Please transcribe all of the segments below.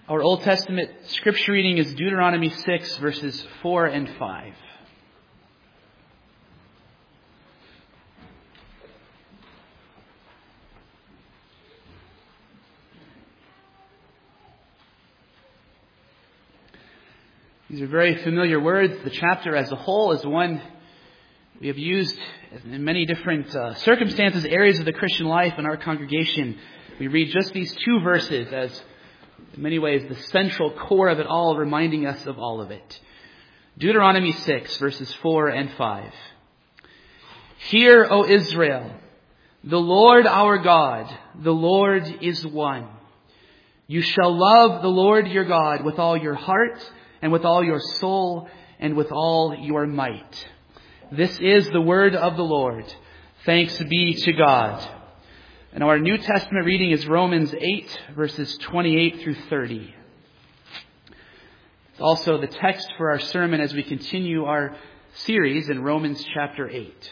Our Old Testament scripture reading is Deuteronomy 6, verses 4 and 5. These are very familiar words. The chapter as a whole is one we have used in many different circumstances, areas of the Christian life in our congregation. We read just these two verses as, in many ways, the central core of it all, reminding us of all of it. Deuteronomy 6, verses 4 and 5. Hear, O Israel, the Lord our God, the Lord is one. You shall love the Lord your God with all your heart, and with all your soul, and with all your might. This is the word of the Lord. Thanks be to God. And our New Testament reading is Romans 8, verses 28 through 30. It's also the text for our sermon as we continue our series in Romans chapter 8.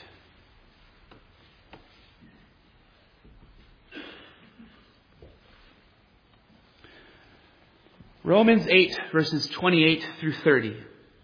Romans 8, verses 28 through 30.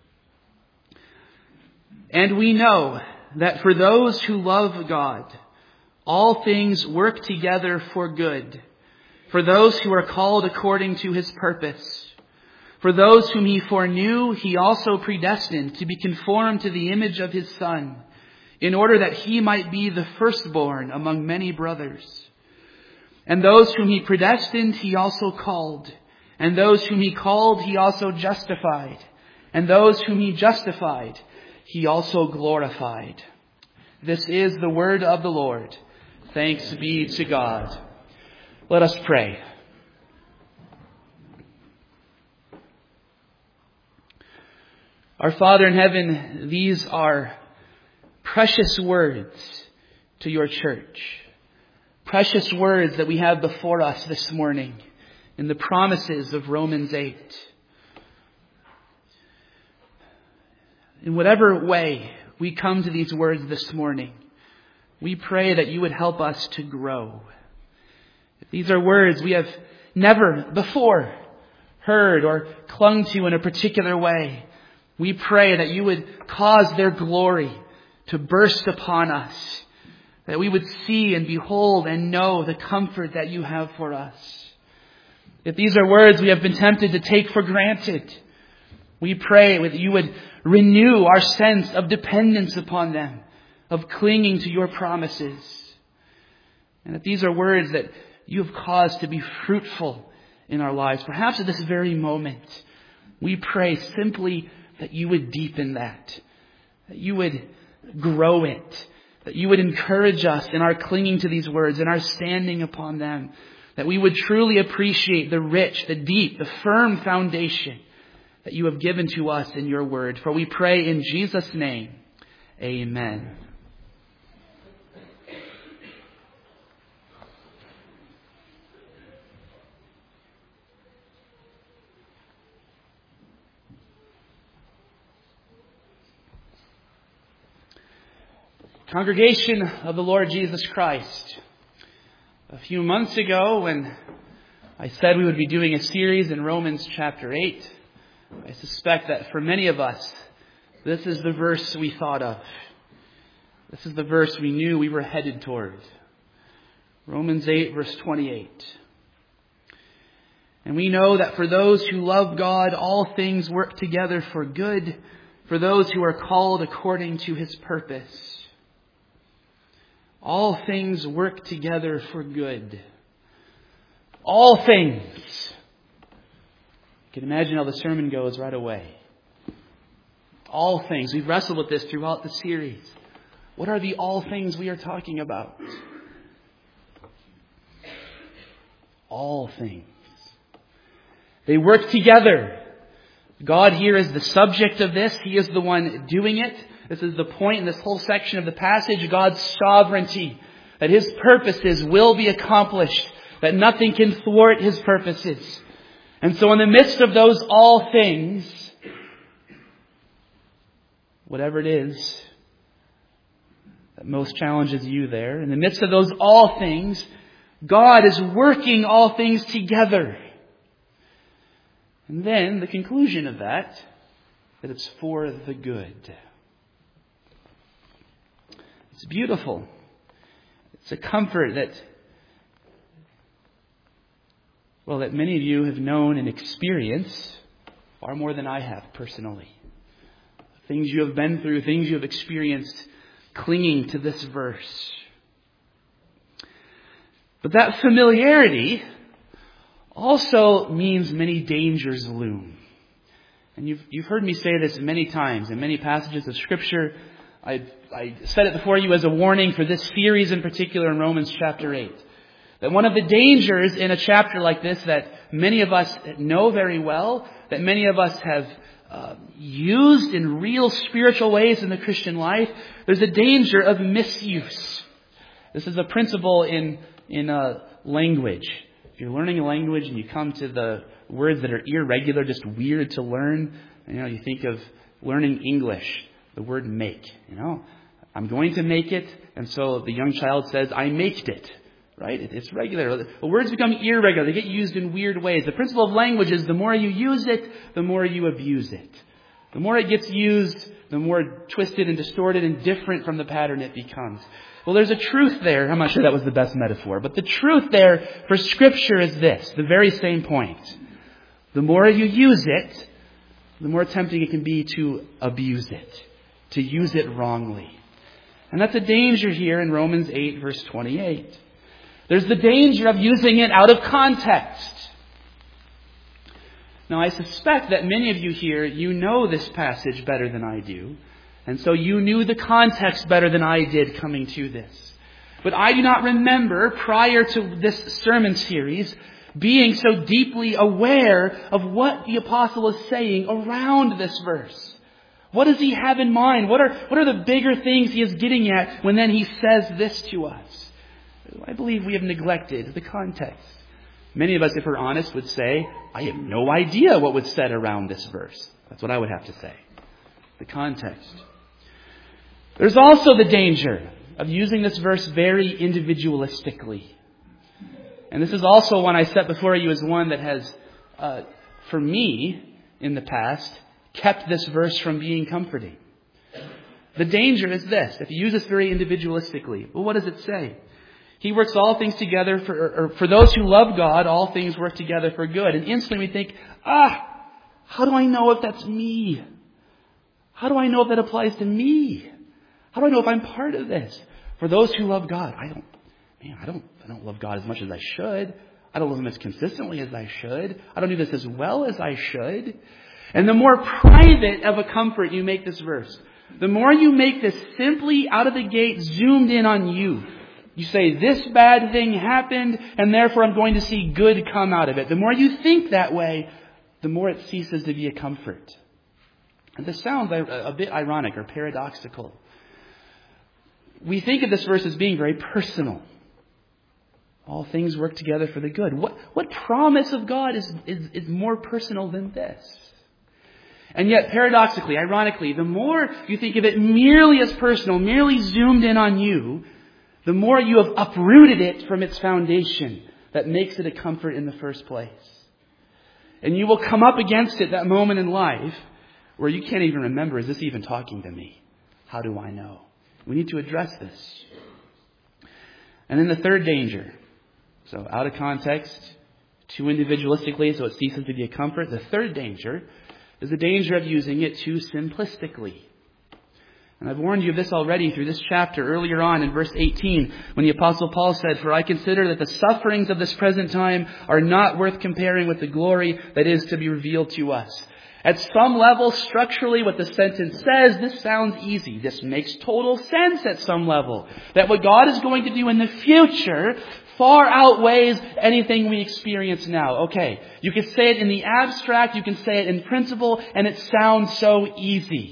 And we know that for those who love God, all things work together for good, for those who are called according to His purpose. For those whom He foreknew, He also predestined to be conformed to the image of His Son, in order that He might be the firstborn among many brothers. And those whom He predestined, He also called. And those whom He called, He also justified. And those whom He justified, He also glorified. This is the word of the Lord. Thanks be to God. Let us pray. Our Father in heaven, these are precious words to your church. Precious words that we have before us this morning in the promises of Romans 8. In whatever way we come to these words this morning, we pray that you would help us to grow. If these are words we have never before heard or clung to in a particular way, we pray that you would cause their glory to burst upon us, that we would see and behold and know the comfort that you have for us. If these are words we have been tempted to take for granted, we pray that you would renew our sense of dependence upon them, of clinging to your promises. And that these are words that you have caused to be fruitful in our lives. Perhaps at this very moment, we pray simply that you would deepen that you would grow it, that you would encourage us in our clinging to these words, in our standing upon them, that we would truly appreciate the rich, the deep, the firm foundation that you have given to us in your word. For we pray in Jesus' name, amen. Congregation of the Lord Jesus Christ, a few months ago when I said we would be doing a series in Romans chapter 8, I suspect that for many of us, this is the verse we thought of. This is the verse we knew we were headed toward. Romans 8, verse 28. And we know that for those who love God, all things work together for good, for those who are called according to His purpose. All things work together for good. All things. You can imagine how the sermon goes right away. All things. We've wrestled with this throughout the series. What are the all things we are talking about? All things. They work together. God here is the subject of this. He is the one doing it. This is the point in this whole section of the passage, God's sovereignty, that His purposes will be accomplished, that nothing can thwart His purposes. And so in the midst of those all things, whatever it is that most challenges you there, in the midst of those all things, God is working all things together. And then the conclusion of that it's for the good. It's beautiful. It's a comfort that many of you have known and experienced far more than I have personally. Things you have been through, things you have experienced, clinging to this verse. But that familiarity also means many dangers loom. And you've heard me say this many times in many passages of Scripture. I said it before you as a warning for this series in particular in Romans chapter 8. That one of the dangers in a chapter like this that many of us know very well, that many of us have used in real spiritual ways in the Christian life, there's a danger of misuse. This is a principle in language. If you're learning a language and you come to the words that are irregular, just weird to learn, you think of learning English, the word make. I'm going to make it, and so the young child says, I maked it. Right? It's regular. The words become irregular. They get used in weird ways. The principle of language is the more you use it, the more you abuse it. The more it gets used, the more twisted and distorted and different from the pattern it becomes. Well, there's a truth there. I'm not sure that was the best metaphor, but the truth there for Scripture is this, the very same point. The more you use it, the more tempting it can be to abuse it, to use it wrongly. And that's a danger here in Romans 8, verse 28. There's the danger of using it out of context. Now, I suspect that many of you here, you know this passage better than I do. And so you knew the context better than I did coming to this. But I do not remember, prior to this sermon series, being so deeply aware of what the apostle is saying around this verse. What does he have in mind? What are the bigger things he is getting at when then he says this to us? I believe we have neglected the context. Many of us, if we're honest, would say, I have no idea what was said around this verse. That's what I would have to say. The context. There's also the danger of using this verse very individualistically. And this is also one I set before you as one that has, for me, in the past, kept this verse from being comforting. The danger is this. If you use this very individualistically, well, what does it say? He works all things together for those who love God, all things work together for good. And instantly we think, how do I know if that's me? How do I know if that applies to me? How do I know if I'm part of this? For those who love God, I don't love God as much as I should. I don't love Him as consistently as I should. I don't do this as well as I should. And the more private of a comfort you make this verse, the more you make this simply out of the gate zoomed in on you. You say, this bad thing happened, and therefore I'm going to see good come out of it. The more you think that way, the more it ceases to be a comfort. And this sounds a bit ironic or paradoxical. We think of this verse as being very personal. All things work together for the good. What promise of God is more personal than this? And yet, paradoxically, ironically, the more you think of it merely as personal, merely zoomed in on you, the more you have uprooted it from its foundation that makes it a comfort in the first place. And you will come up against it that moment in life where you can't even remember, is this even talking to me? How do I know? We need to address this. And then the third danger. So out of context, too individualistically, so it ceases to be a comfort. The third danger is the danger of using it too simplistically. And I've warned you of this already through this chapter earlier on in verse 18 when the Apostle Paul said, For I consider that the sufferings of this present time are not worth comparing with the glory that is to be revealed to us. At some level, structurally, what the sentence says, this sounds easy. This makes total sense at some level. That what God is going to do in the future far outweighs anything we experience now. Okay, you can say it in the abstract, you can say it in principle, and it sounds so easy.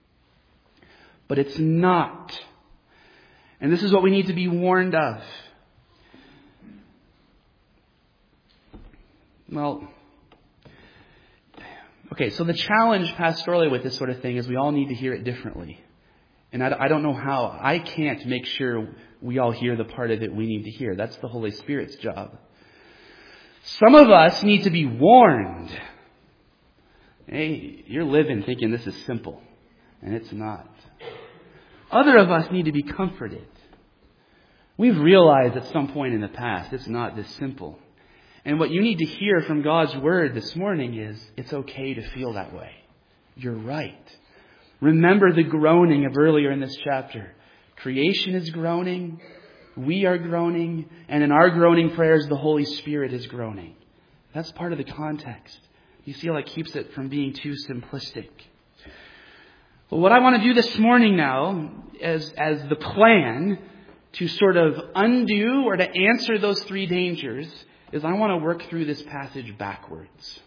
But it's not. And this is what we need to be warned of. Well, okay, so the challenge pastorally with this sort of thing is we all need to hear it differently. And I don't know how. I can't make sure we all hear the part of it we need to hear. That's the Holy Spirit's job. Some of us need to be warned Hey, you're living thinking this is simple, and it's not. Other of us need to be comforted. We've realized at some point in the past it's not this simple. And what you need to hear from God's Word this morning is it's okay to feel that way. You're right. Remember the groaning of earlier in this chapter. Creation is groaning, we are groaning, and in our groaning prayers the Holy Spirit is groaning. That's part of the context. You see how that keeps it from being too simplistic. Well, what I want to do this morning now, as the plan to sort of undo or to answer those three dangers, is I want to work through this passage backwards.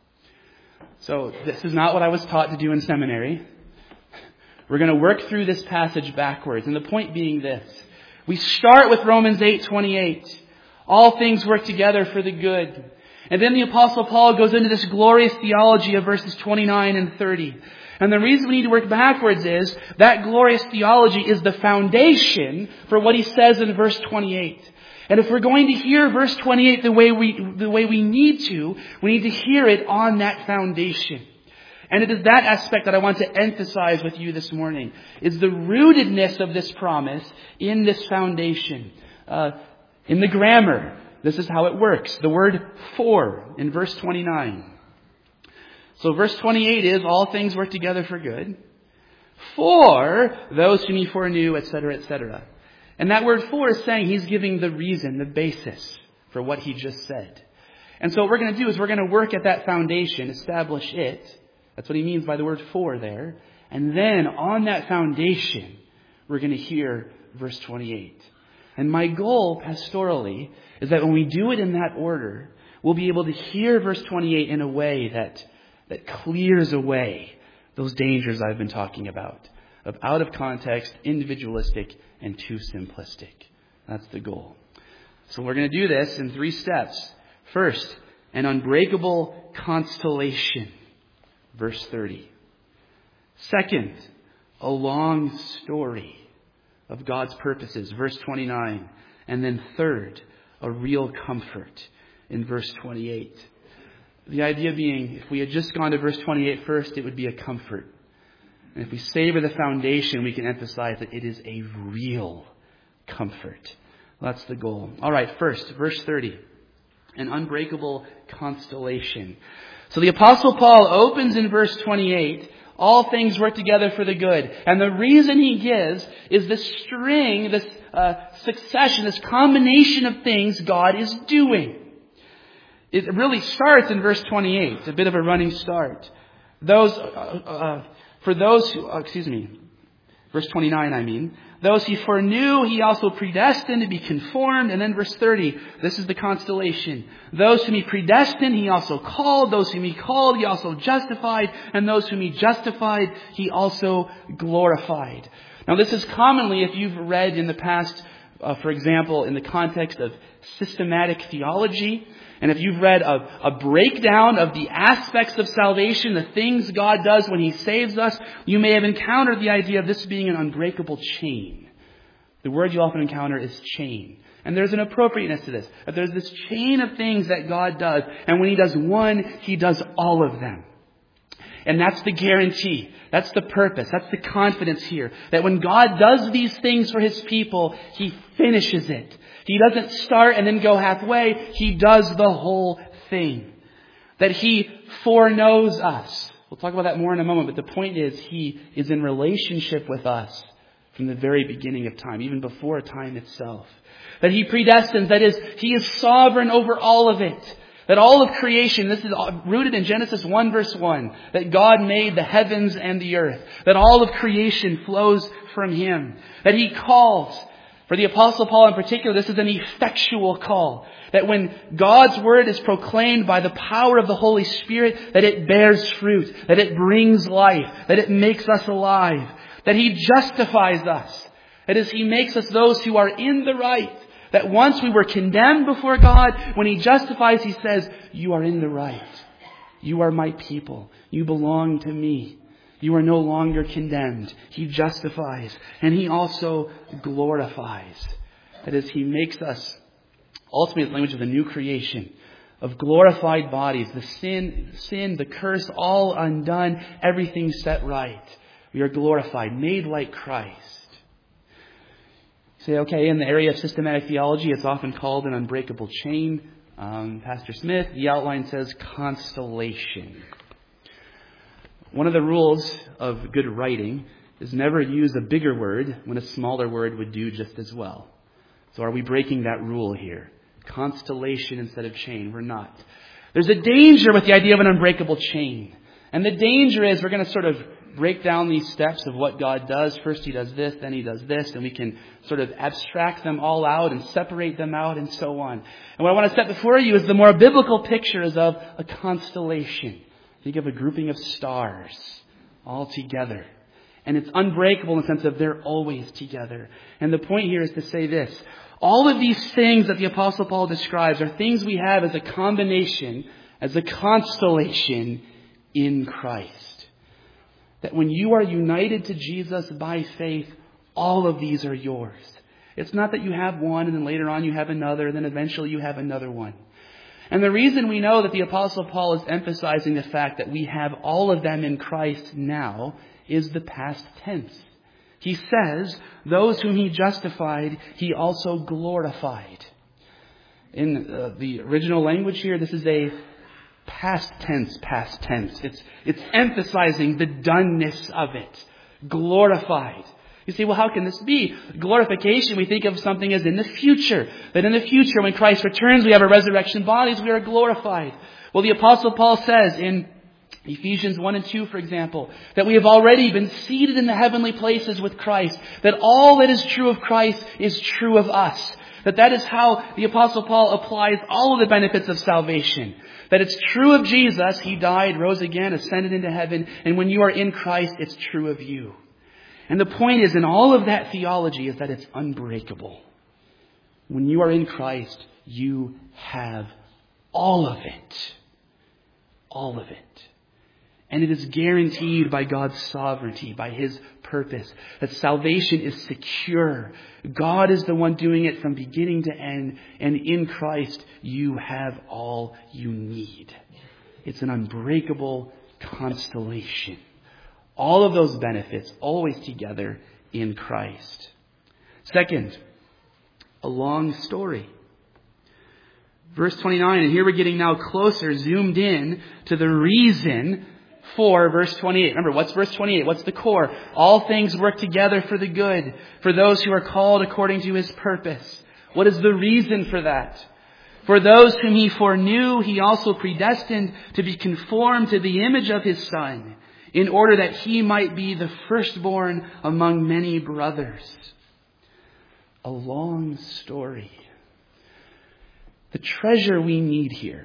So this is not what I was taught to do in seminary. We're going to work through this passage backwards. And the point being this. We start with Romans 8:28. All things work together for the good. And then the Apostle Paul goes into this glorious theology of verses 29 and 30. And the reason we need to work backwards is that glorious theology is the foundation for what he says in verse 28. And if we're going to hear verse 28 the way we need to hear it on that foundation. And it is that aspect that I want to emphasize with you this morning, is the rootedness of this promise in this foundation. In the grammar, this is how it works. The word for in verse 29. So verse 28 is, all things work together for good, for those whom he foreknew, etc., etc. And that word for is saying he's giving the reason, the basis for what he just said. And so what we're going to do is we're going to work at that foundation, establish it. That's what he means by the word for there. And then on that foundation, we're going to hear verse 28. And my goal pastorally is that when we do it in that order, we'll be able to hear verse 28 in a way that clears away those dangers I've been talking about. Of out of context, individualistic, and too simplistic. That's the goal. So we're going to do this in 3 steps. First, an unbreakable constellation. Verse 30. Second, a long story of God's purposes. Verse 29. And then third, a real comfort in verse 28. The idea being, if we had just gone to verse 28 first, it would be a comfort. And if we savor the foundation, we can emphasize that it is a real comfort. That's the goal. All right, first, verse 30. An unbreakable constellation. So the Apostle Paul opens in verse 28, all things work together for the good. And the reason he gives is this string, this succession, this combination of things God is doing. It really starts in verse 28. It's a bit of a running start. Verse 29, I mean. Those he foreknew, he also predestined to be conformed. And then verse 30, this is the constellation. Those whom he predestined, he also called. Those whom he called, he also justified. And those whom he justified, he also glorified. Now this is commonly, if you've read in the past, for example, in the context of systematic theology, and if you've read a breakdown of the aspects of salvation, the things God does when he saves us, you may have encountered the idea of this being an unbreakable chain. The word you often encounter is chain. And there's an appropriateness to this. That there's this chain of things that God does. And when he does one, he does all of them. And that's the guarantee. That's the purpose. That's the confidence here. That when God does these things for his people, he finishes it. He doesn't start and then go halfway. He does the whole thing. That he foreknows us. We'll talk about that more in a moment. But the point is, he is in relationship with us from the very beginning of time, even before time itself. That he predestines. That is, he is sovereign over all of it. That all of creation, this is rooted in Genesis 1 verse 1, that God made the heavens and the earth. That all of creation flows from him. That he calls. For the Apostle Paul in particular, this is an effectual call. That when God's word is proclaimed by the power of the Holy Spirit, that it bears fruit. That it brings life. That it makes us alive. That he justifies us. That is, he makes us those who are in the right. That once we were condemned before God, when he justifies, he says, you are in the right. You are my people. You belong to me. You are no longer condemned. He justifies. And he also glorifies. That is, he makes us, ultimately the language of the new creation, of glorified bodies, the sin, the curse, all undone, everything set right. We are glorified, made like Christ. You say, okay, in the area of systematic theology, it's often called an unbreakable chain. Pastor Smith, the outline says constellation. One of the rules of good writing is never use a bigger word when a smaller word would do just as well. So are we breaking that rule here? Constellation instead of chain. We're not. There's a danger with the idea of an unbreakable chain. And the danger is we're going to sort of break down these steps of what God does. First He does this, then He does this, and we can sort of abstract them all out and separate them out and so on. And what I want to set before you is the more biblical pictures of a constellation. Think of a grouping of stars all together. And it's unbreakable in the sense of they're always together. And the point here is to say this. All of these things that the Apostle Paul describes are things we have as a combination, as a constellation in Christ. That when you are united to Jesus by faith, all of these are yours. It's not that you have one and then later on you have another and then eventually you have another one. And the reason we know that the Apostle Paul is emphasizing the fact that we have all of them in Christ now is the past tense. He says, those whom He justified, He also glorified. In the original language here, this is a past tense. It's emphasizing the doneness of it. Glorified. You say, well, how can this be? Glorification, we think of something as in the future. That in the future, when Christ returns, we have our resurrection bodies, we are glorified. Well, the Apostle Paul says in Ephesians 1 and 2, for example, that we have already been seated in the heavenly places with Christ. That all that is true of Christ is true of us. That is how the Apostle Paul applies all of the benefits of salvation. That it's true of Jesus. He died, rose again, ascended into heaven. And when you are in Christ, it's true of you. And the point is, in all of that theology, is that it's unbreakable. When you are in Christ, you have all of it. All of it. And it is guaranteed by God's sovereignty, by His purpose, that salvation is secure. God is the one doing it from beginning to end. And in Christ, you have all you need. It's an unbreakable constellation. All of those benefits always together in Christ. Second, a long story. Verse 29, and here we're getting now closer, zoomed in to the reason for verse 28. Remember, what's verse 28? What's the core? All things work together for the good, for those who are called according to His purpose. What is the reason for that? For those whom He foreknew, He also predestined to be conformed to the image of His Son, in order that He might be the firstborn among many brothers. A long story. The treasure we need here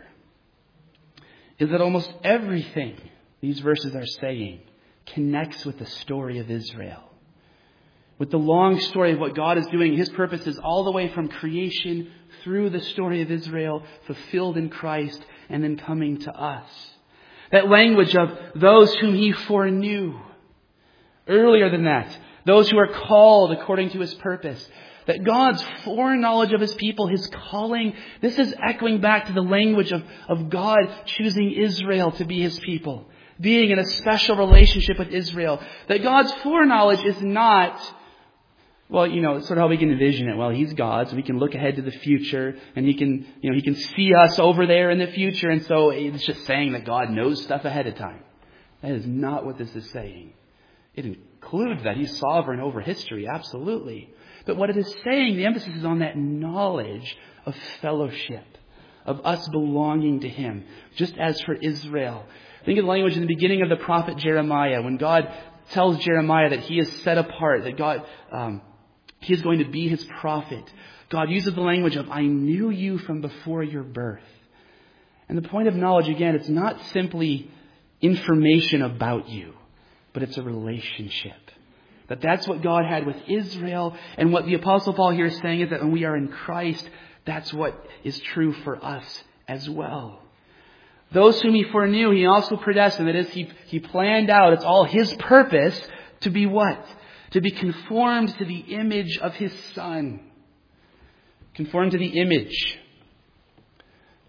is that almost everything these verses are saying connects with the story of Israel. With the long story of what God is doing, His purposes all the way from creation through the story of Israel, fulfilled in Christ, and then coming to us. That language of those whom He foreknew. Earlier than that, those who are called according to His purpose. That God's foreknowledge of His people, His calling, this is echoing back to the language of God choosing Israel to be His people. Being in a special relationship with Israel. That God's foreknowledge is not, well, sort of how we can envision it. Well, He's God, so we can look ahead to the future, and He can see us over there in the future, and so it's just saying that God knows stuff ahead of time. That is not what this is saying. It includes that He's sovereign over history, absolutely. But what it is saying, the emphasis is on that knowledge of fellowship, of us belonging to Him, just as for Israel. Think of the language in the beginning of the prophet Jeremiah, when God tells Jeremiah that he is set apart, that God, he is going to be his prophet. God uses the language of, I knew you from before your birth. And the point of knowledge, again, it's not simply information about you, but it's a relationship. That's what God had with Israel. And what the Apostle Paul here is saying is that when we are in Christ, that's what is true for us as well. Those whom He foreknew, He also predestined. That is, He planned out. It's all His purpose to be what? To be conformed to the image of His Son. Conformed to the image.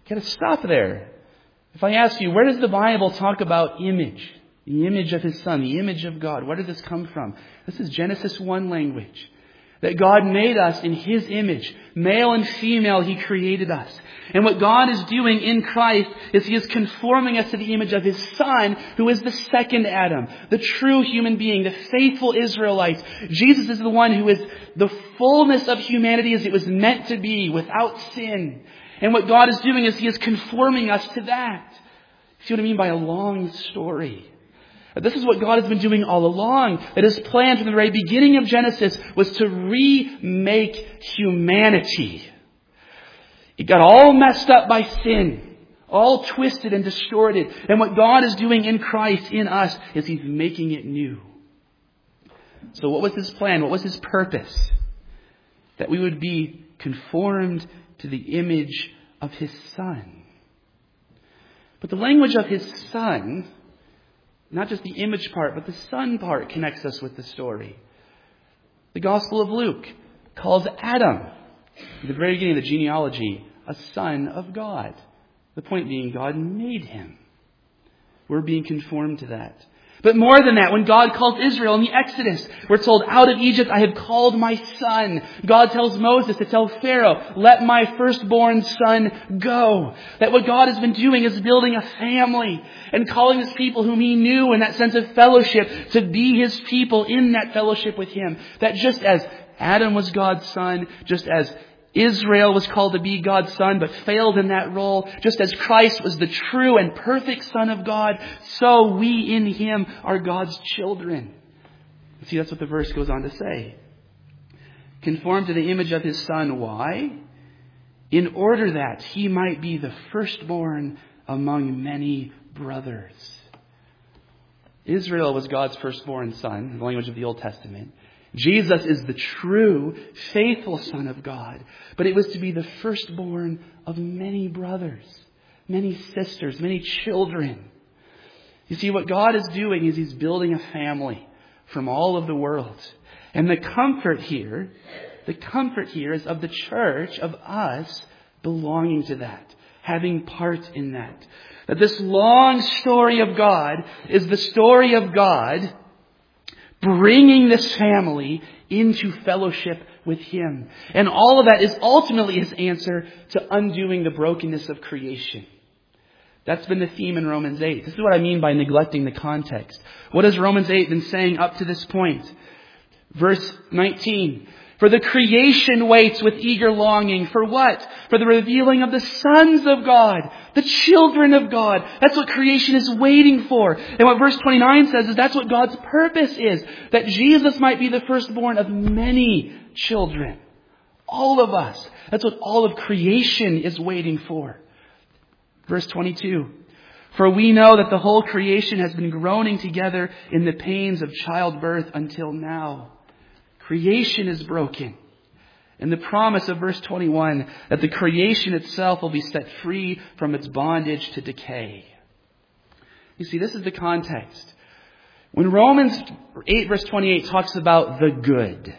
You've got to stop there. If I ask you, where does the Bible talk about image? The image of His Son, the image of God. Where did this come from? This is Genesis 1 language. That God made us in His image. Male and female, He created us. And what God is doing in Christ is He is conforming us to the image of His Son, who is the second Adam, the true human being, the faithful Israelite. Jesus is the one who is the fullness of humanity as it was meant to be, without sin. And what God is doing is He is conforming us to that. See what I mean by a long story? This is what God has been doing all along. That His plan from the very beginning of Genesis was to remake humanity. It got all messed up by sin, all twisted and distorted. And what God is doing in Christ, in us, is He's making it new. So what was His plan? What was His purpose? That we would be conformed to the image of His Son. But the language of His Son, not just the image part, but the Son part, connects us with the story. The Gospel of Luke calls Adam, at the very beginning of the genealogy, a son of God. The point being, God made him. We're being conformed to that. But more than that, when God calls Israel in the Exodus, we're told, out of Egypt I have called my son. God tells Moses to tell Pharaoh, let my firstborn son go. That what God has been doing is building a family and calling His people whom He knew in that sense of fellowship to be His people in that fellowship with Him. That just as Adam was God's son, just as Israel was called to be God's son, but failed in that role. Just as Christ was the true and perfect Son of God, so we in Him are God's children. See, that's what the verse goes on to say. Conform to the image of His Son. Why? In order that He might be the firstborn among many brothers. Israel was God's firstborn son, in the language of the Old Testament. Jesus is the true, faithful Son of God. But it was to be the firstborn of many brothers, many sisters, many children. You see, what God is doing is He's building a family from all of the world. And the comfort here is of the church, of us belonging to that, having part in that. That this long story of God is the story of God bringing this family into fellowship with Him. And all of that is ultimately His answer to undoing the brokenness of creation. That's been the theme in Romans 8. This is what I mean by neglecting the context. What has Romans 8 been saying up to this point? Verse 19. For the creation waits with eager longing. For what? For the revealing of the sons of God, the children of God. That's what creation is waiting for. And what verse 29 says is that's what God's purpose is. That Jesus might be the firstborn of many children. All of us. That's what all of creation is waiting for. Verse 22. For we know that the whole creation has been groaning together in the pains of childbirth until now. Creation is broken. And the promise of verse 21 that the creation itself will be set free from its bondage to decay. You see, this is the context. When Romans 8 verse 28 talks about the good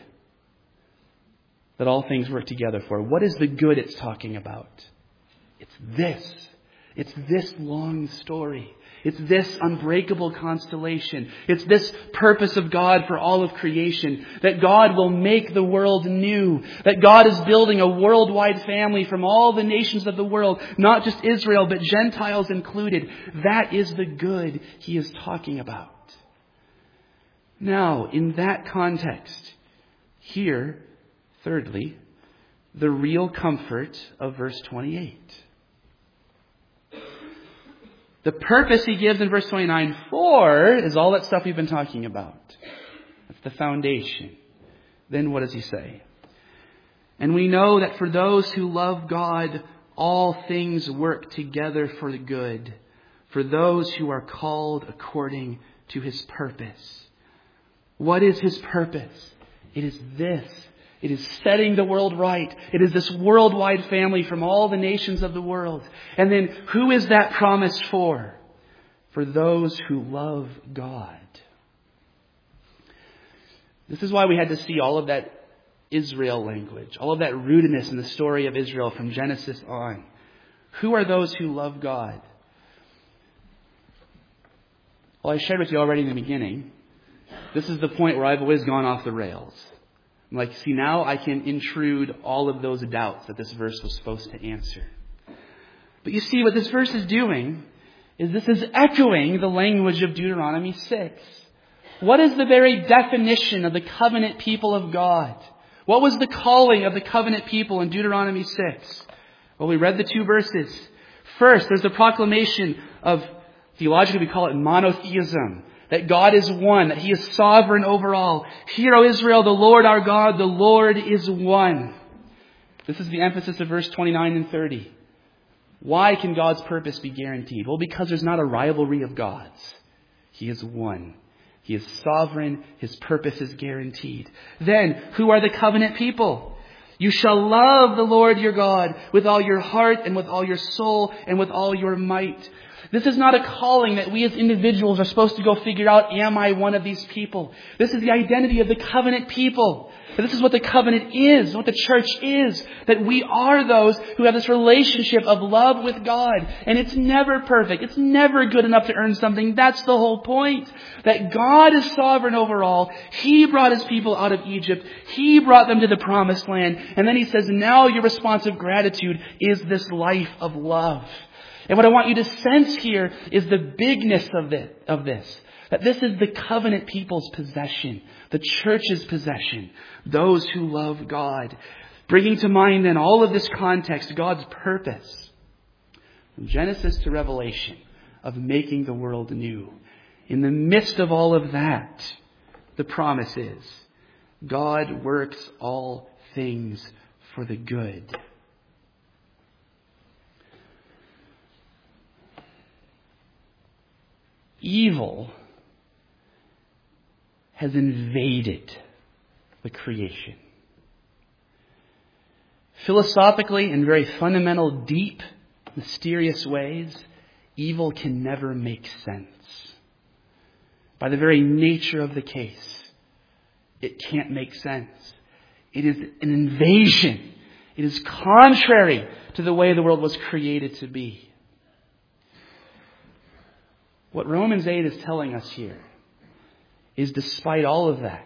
that all things work together for, what is the good it's talking about? It's this. It's this long story. It's this unbreakable constellation. It's this purpose of God for all of creation. That God will make the world new. That God is building a worldwide family from all the nations of the world. Not just Israel, but Gentiles included. That is the good He is talking about. Now, in that context, here, thirdly, the real comfort of verse 28. The purpose He gives in verse 29 for is all that stuff we've been talking about. That's the foundation. Then what does He say? And we know that for those who love God, all things work together for the good, for those who are called according to His purpose. What is His purpose? It is this. It is setting the world right. It is this worldwide family from all the nations of the world. And then who is that promised for? For those who love God. This is why we had to see all of that Israel language, all of that rootedness in the story of Israel from Genesis on. Who are those who love God? Well, I shared with you already in the beginning. This is the point where I've always gone off the rails. I'm like, see, now I can intrude all of those doubts that this verse was supposed to answer. But you see, what this verse is doing is this is echoing the language of Deuteronomy 6. What is the very definition of the covenant people of God? What was the calling of the covenant people in Deuteronomy 6? Well, we read the two verses. First, there's the proclamation of, theologically we call it monotheism, that God is one, that He is sovereign over all. Hear, O Israel, the Lord our God, the Lord is one. This is the emphasis of verse 29 and 30. Why can God's purpose be guaranteed? Well, because there's not a rivalry of gods. He is one. He is sovereign. His purpose is guaranteed. Then, who are the covenant people? You shall love the Lord your God with all your heart and with all your soul and with all your might. This is not a calling that we as individuals are supposed to go figure out, am I one of these people? This is the identity of the covenant people. This is what the covenant is, what the church is. That we are those who have this relationship of love with God. And it's never perfect. It's never good enough to earn something. That's the whole point. That God is sovereign over all. He brought His people out of Egypt. He brought them to the promised land. And then He says, now your response of gratitude is this life of love. And what I want you to sense here is the bigness of this. That this is the covenant people's possession. The church's possession. Those who love God. Bringing to mind then all of this context, God's purpose. From Genesis to Revelation of making the world new. In the midst of all of that, the promise is God works all things for the good. Evil has invaded the creation. Philosophically, in very fundamental, deep, mysterious ways, evil can never make sense. By the very nature of the case, it can't make sense. It is an invasion. It is contrary to the way the world was created to be. What Romans 8 is telling us here is, despite all of that,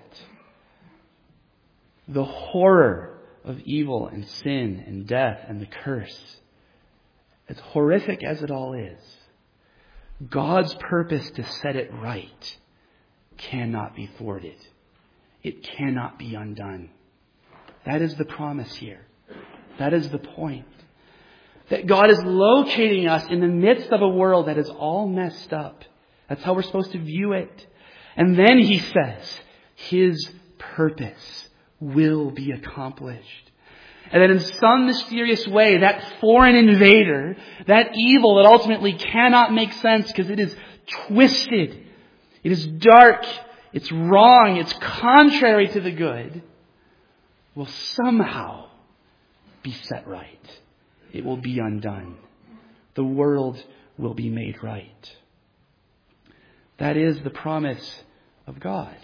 the horror of evil and sin and death and the curse, as horrific as it all is, God's purpose to set it right cannot be thwarted. It cannot be undone. That is the promise here. That is the point. That God is locating us in the midst of a world that is all messed up. That's how we're supposed to view it. And then He says, His purpose will be accomplished. And that in some mysterious way, that foreign invader, that evil that ultimately cannot make sense because it is twisted, it is dark, it's wrong, it's contrary to the good, will somehow be set right. It will be undone. The world will be made right. That is the promise of God.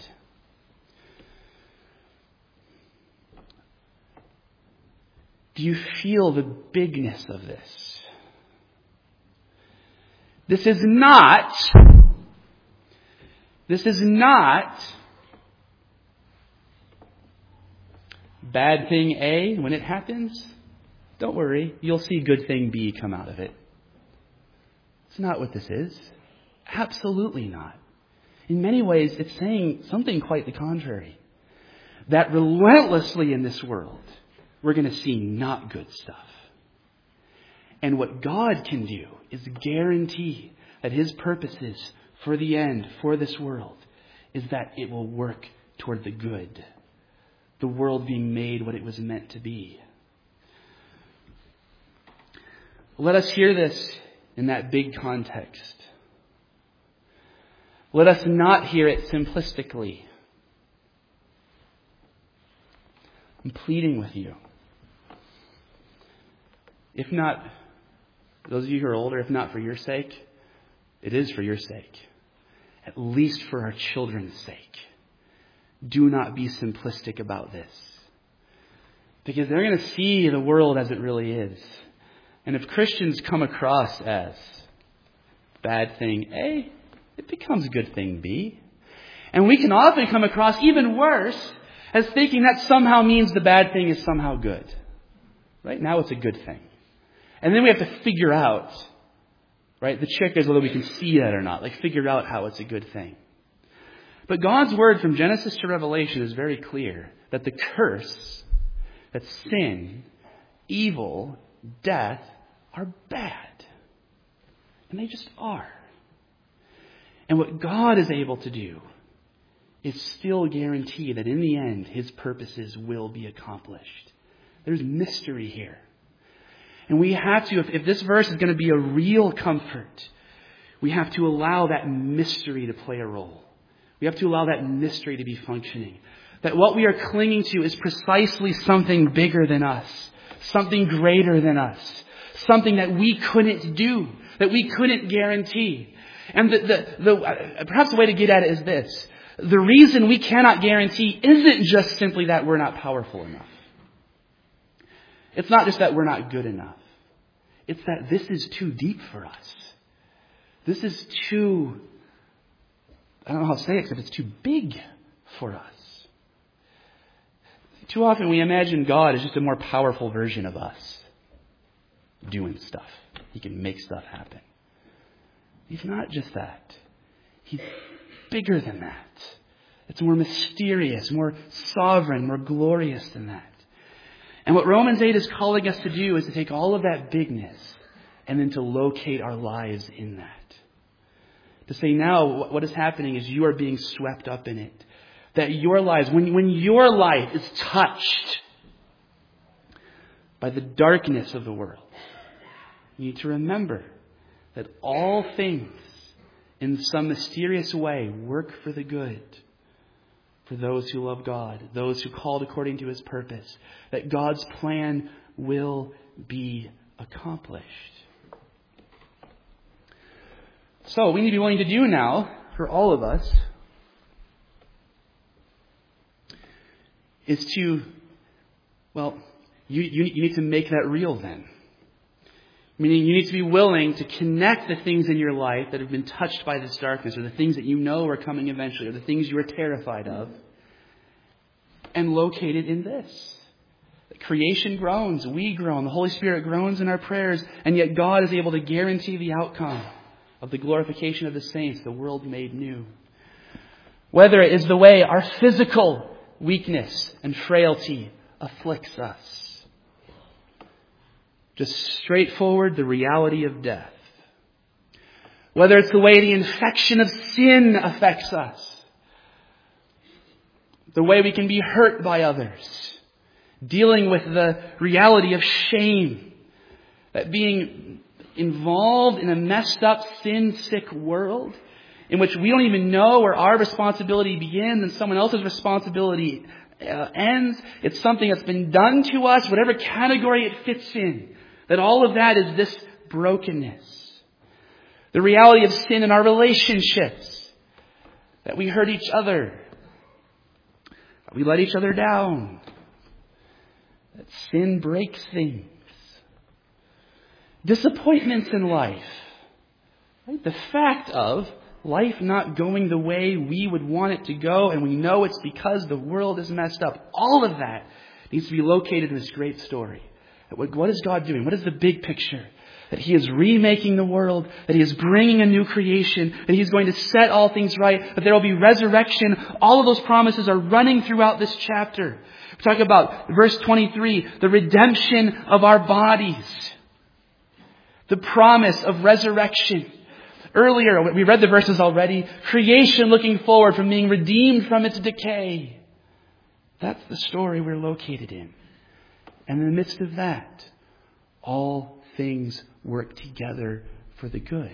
Do you feel the bigness of this? This is not bad thing A when it happens. Don't worry, you'll see good thing B come out of it. It's not what this is. Absolutely not. In many ways, it's saying something quite the contrary. That relentlessly in this world, we're going to see not good stuff. And what God can do is guarantee that His purposes for the end, for this world, is that it will work toward the good. The world being made what it was meant to be. Let us hear this in that big context. Let us not hear it simplistically. I'm pleading with you. If not, those of you who are older, if not for your sake, it is for your sake. At least for our children's sake. Do not be simplistic about this. Because they're going to see the world as it really is. And if Christians come across as bad thing A, it becomes good thing B. And we can often come across, even worse, as thinking that somehow means the bad thing is somehow good. Right now it's a good thing. And then we have to figure out, right, the trick is whether we can see that or not. Like figure out how it's a good thing. But God's word from Genesis to Revelation is very clear that the curse, that sin, evil, death are bad. And they just are. And what God is able to do is still guarantee that in the end, His purposes will be accomplished. There's mystery here. And we have to, if this verse is going to be a real comfort, we have to allow that mystery to play a role. We have to allow that mystery to be functioning. That what we are clinging to is precisely something bigger than us. Something greater than us. Something that we couldn't do. That we couldn't guarantee. And perhaps the way to get at it is this. The reason we cannot guarantee isn't just simply that we're not powerful enough. It's not just that we're not good enough. It's that this is too deep for us. This is too, I don't know how to say it, except it's too big for us. Too often we imagine God as just a more powerful version of us doing stuff. He can make stuff happen. He's not just that. He's bigger than that. It's more mysterious, more sovereign, more glorious than that. And what Romans 8 is calling us to do is to take all of that bigness and then to locate our lives in that. To say now what is happening is you are being swept up in it. That your lives, when your life is touched by the darkness of the world, you need to remember that all things in some mysterious way work for the good. For those who love God, those who are called according to His purpose, that God's plan will be accomplished. So what we need to be willing to do now, for all of us, is to, well, you need to make that real then. Meaning you need to be willing to connect the things in your life that have been touched by this darkness, or the things that you know are coming eventually, or the things you are terrified of, and locate it in this. Creation groans, we groan, the Holy Spirit groans in our prayers, and yet God is able to guarantee the outcome of the glorification of the saints, the world made new. Whether it is the way our physical weakness and frailty afflicts us. Just straightforward, the reality of death. Whether it's the way the infection of sin affects us. The way we can be hurt by others. Dealing with the reality of shame. That being involved in a messed up, sin-sick world in which we don't even know where our responsibility begins and someone else's responsibility ends. It's something that's been done to us, whatever category it fits in. That all of that is this brokenness. The reality of sin in our relationships. That we hurt each other. That we let each other down. That sin breaks things. Disappointments in life. Right? The fact of life not going the way we would want it to go, and we know it's because the world is messed up. All of that needs to be located in this great story. What is God doing? What is the big picture? That He is remaking the world, that He is bringing a new creation, that He's going to set all things right, that there will be resurrection. All of those promises are running throughout this chapter. We talk about verse 23, the redemption of our bodies. The promise of resurrection. Earlier, we read the verses already. Creation looking forward from being redeemed from its decay. That's the story we're located in. And in the midst of that, all things work together for the good.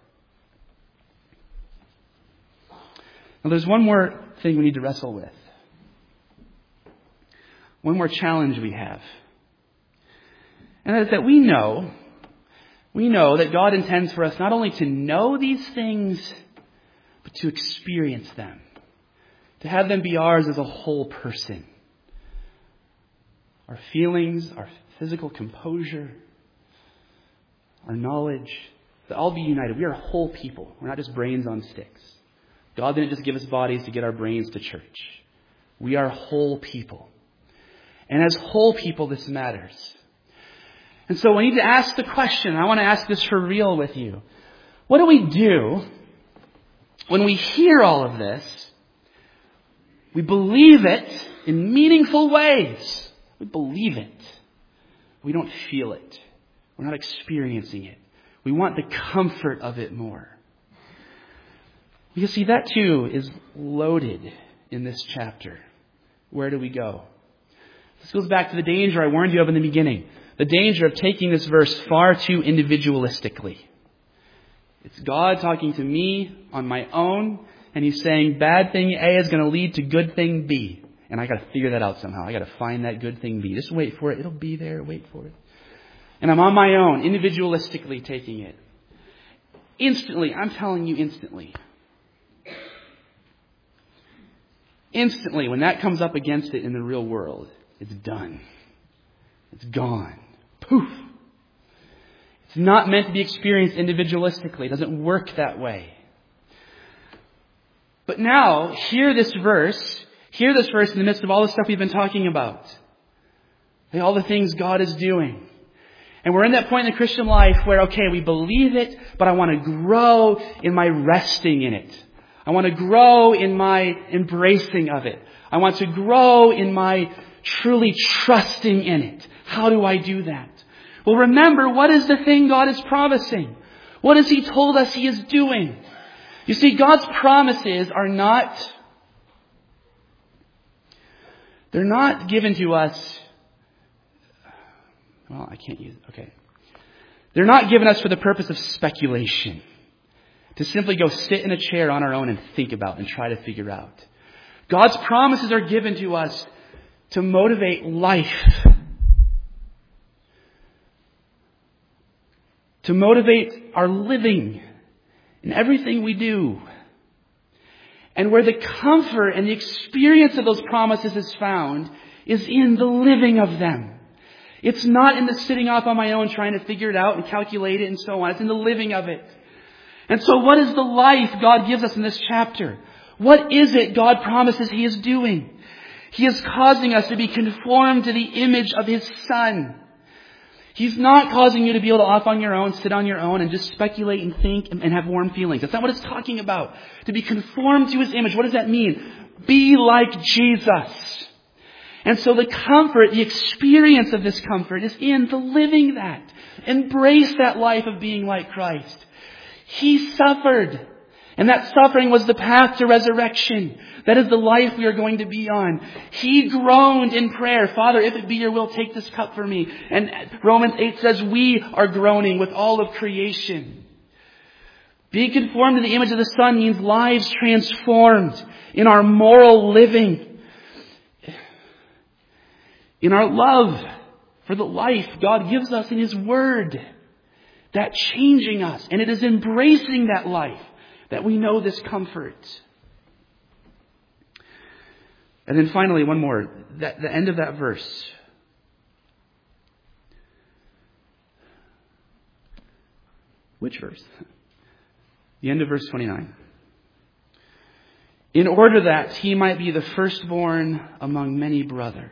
Now there's one more thing we need to wrestle with. One more challenge we have. And that is that we know that God intends for us not only to know these things, but to experience them. To have them be ours as a whole person. Our feelings, our physical composure, our knowledge, that all be united. We are a whole people. We're not just brains on sticks. God didn't just give us bodies to get our brains to church. We are whole people. And as whole people, this matters. And so we need to ask the question, I want to ask this for real with you. What do we do when we hear all of this? We believe it in meaningful ways. We believe it. We don't feel it. We're not experiencing it. We want the comfort of it more. You see, that too is loaded in this chapter. Where do we go? This goes back to the danger I warned you of in the beginning. The danger of taking this verse far too individualistically. It's God talking to me on my own, and He's saying bad thing A is going to lead to good thing B. And I got to figure that out somehow. I got to find that good thing B. Just wait for it. It'll be there. Wait for it. And I'm on my own, individualistically taking it. Instantly, I'm telling you instantly. Instantly, when that comes up against it in the real world, it's done. It's gone. Poof. It's not meant to be experienced individualistically. It doesn't work that way. But now, hear this verse in the midst of all the stuff we've been talking about. All the things God is doing. And we're in that point in the Christian life where, okay, we believe it, but I want to grow in my resting in it. I want to grow in my embracing of it. I want to grow in my truly trusting in it. How do I do that? Well, remember, what is the thing God is promising? What has He told us He is doing? You see, God's promises are they're not given to us. Well, I can't use it. Okay. They're not given us for the purpose of speculation. To simply go sit in a chair on our own and think about and try to figure out. God's promises are given to us to motivate life. To motivate our living in everything we do. And where the comfort and the experience of those promises is found is in the living of them. It's not in the sitting off on my own trying to figure it out and calculate it and so on. It's in the living of it. And so what is the life God gives us in this chapter? What is it God promises He is doing? He is causing us to be conformed to the image of His Son. He's not causing you to be able to off on your own, sit on your own and just speculate and think and have warm feelings. That's not what it's talking about. To be conformed to His image. What does that mean? Be like Jesus. And so the comfort, the experience of this comfort is in the living that. Embrace that life of being like Christ. He suffered. And that suffering was the path to resurrection. That is the life we are going to be on. He groaned in prayer. Father, if it be your will, take this cup from me. And Romans 8 says we are groaning with all of creation. Being conformed to the image of the Son means lives transformed in our moral living. In our love for the life God gives us in His Word. That changing us. And it is embracing that life that we know this comfort. And then finally, one more. The end of that verse. Which verse? The end of verse 29. In order that He might be the firstborn among many brothers.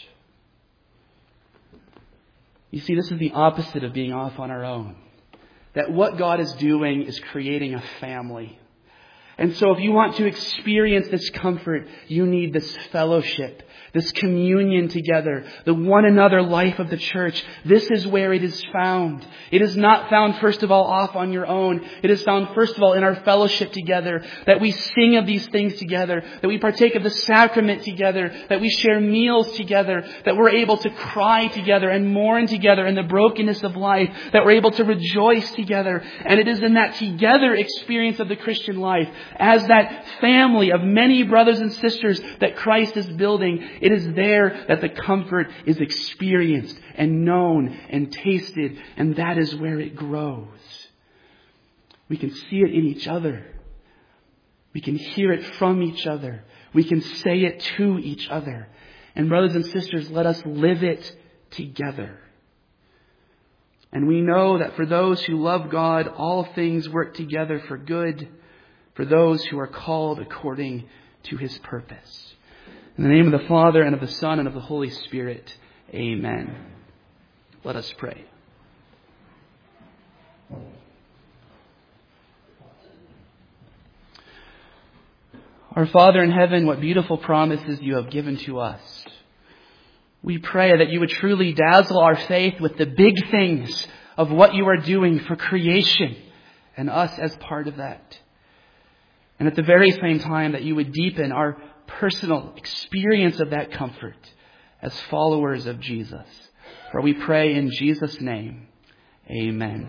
You see, this is the opposite of being off on our own. That what God is doing is creating a family. And so if you want to experience this comfort, you need this fellowship, this communion together, the one another life of the church. This is where it is found. It is not found, first of all, off on your own. It is found, first of all, in our fellowship together, that we sing of these things together, that we partake of the sacrament together, that we share meals together, that we're able to cry together and mourn together in the brokenness of life, that we're able to rejoice together. And it is in that together experience of the Christian life, as that family of many brothers and sisters that Christ is building, it is there that the comfort is experienced and known and tasted, and that is where it grows. We can see it in each other. We can hear it from each other. We can say it to each other. And brothers and sisters, let us live it together. And we know that for those who love God, all things work together for good, for those who are called according to His purpose. In the name of the Father, and of the Son, and of the Holy Spirit, amen. Let us pray. Our Father in heaven, what beautiful promises you have given to us. We pray that you would truly dazzle our faith with the big things of what you are doing for creation and us as part of that. And at the very same time that you would deepen our personal experience of that comfort as followers of Jesus. For we pray in Jesus' name, amen.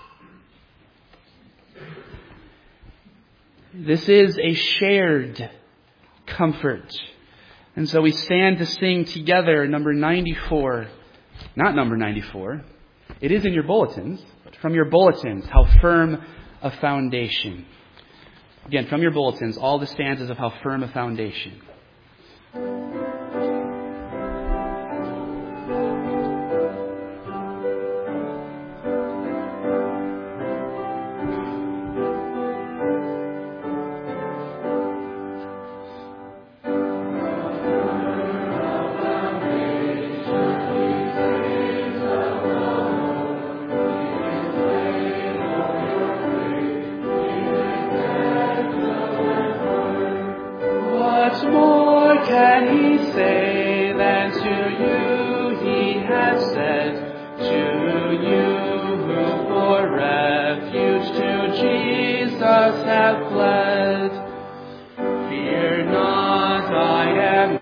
This is a shared comfort. And so we stand to sing together number 94. Not number 94. It is in your bulletins, but from your bulletins, how firm a foundation. Again, from your bulletins, all the stanzas of how firm a foundation.